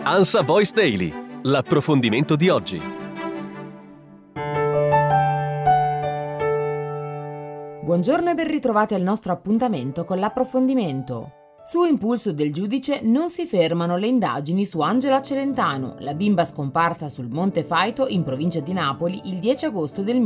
ANSA Voice Daily, l'approfondimento di oggi. Buongiorno e ben ritrovati al nostro appuntamento con l'approfondimento. Su impulso del giudice non si fermano le indagini su Angela Celentano, la bimba scomparsa sul Monte Faito in provincia di Napoli il 10 agosto del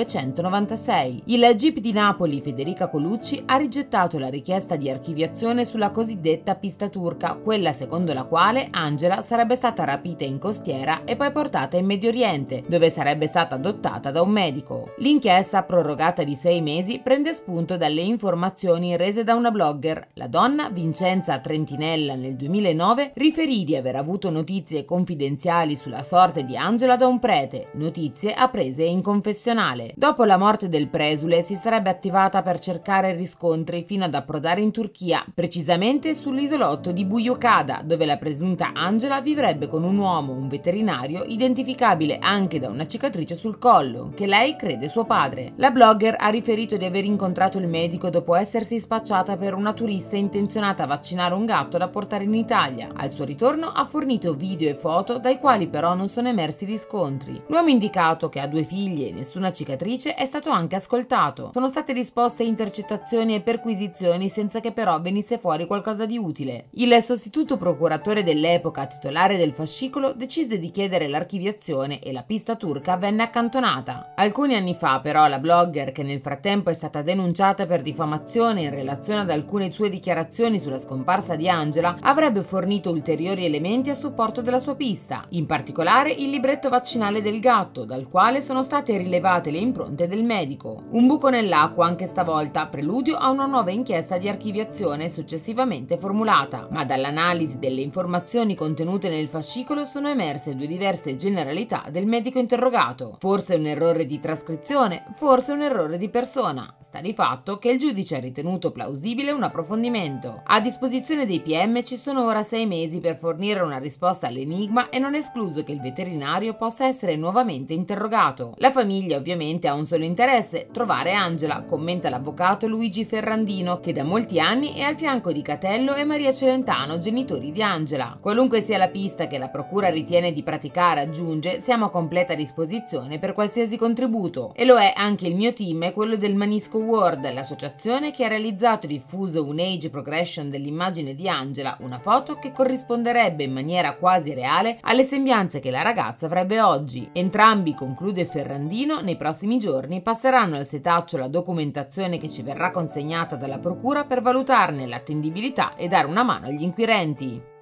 1996. Il GIP di Napoli, Federica Colucci, ha rigettato la richiesta di archiviazione sulla cosiddetta pista turca, quella secondo la quale Angela sarebbe stata rapita in costiera e poi portata in Medio Oriente, dove sarebbe stata adottata da un medico. L'inchiesta, prorogata di 6 mesi, prende spunto dalle informazioni rese da una blogger. La donna, Vincenza Trentinella, nel 2009 riferì di aver avuto notizie confidenziali sulla sorte di Angela da un prete, notizie apprese in confessionale. Dopo la morte del presule si sarebbe attivata per cercare riscontri fino ad approdare in Turchia, precisamente sull'isolotto di Buyukada, dove la presunta Angela vivrebbe con un uomo, un veterinario, identificabile anche da una cicatrice sul collo, che lei crede suo padre. La blogger ha riferito di aver incontrato il medico dopo essersi spacciata per una turista intenzionata a vaccinare un gatto da portare in Italia. Al suo ritorno ha fornito video e foto dai quali però non sono emersi riscontri. L'uomo indicato, che ha 2 figlie e nessuna cicatrice, è stato anche ascoltato. Sono state disposte intercettazioni e perquisizioni senza che però venisse fuori qualcosa di utile. Il sostituto procuratore dell'epoca, titolare del fascicolo, decise di chiedere l'archiviazione e la pista turca venne accantonata. Alcuni anni fa però la blogger, che nel frattempo è stata denunciata per diffamazione in relazione ad alcune sue dichiarazioni sulla scomparsa di Angela, avrebbe fornito ulteriori elementi a supporto della sua pista, in particolare il libretto vaccinale del gatto, dal quale sono state rilevate le impronte del medico. Un buco nell'acqua anche stavolta, preludio a una nuova inchiesta di archiviazione successivamente formulata, ma dall'analisi delle informazioni contenute nel fascicolo sono emerse 2 diverse generalità del medico interrogato. Forse un errore di trascrizione, forse un errore di persona. Sta di fatto che il giudice ha ritenuto plausibile un approfondimento. A disposizione dei PM ci sono ora 6 mesi per fornire una risposta all'enigma e non è escluso che il veterinario possa essere nuovamente interrogato. La famiglia ovviamente ha un solo interesse: trovare Angela, commenta l'avvocato Luigi Ferrandino, che da molti anni è al fianco di Catello e Maria Celentano, genitori di Angela. Qualunque sia la pista che la procura ritiene di praticare, aggiunge, siamo a completa disposizione per qualsiasi contributo. E lo è anche il mio team e quello del Manisco World, l'associazione che ha realizzato e diffuso un age progression dell'immagine di Angela, una foto che corrisponderebbe in maniera quasi reale alle sembianze che la ragazza avrebbe oggi. Entrambi, conclude Ferrandino, nei prossimi giorni passeranno al setaccio la documentazione che ci verrà consegnata dalla procura per valutarne l'attendibilità e dare una mano agli inquirenti.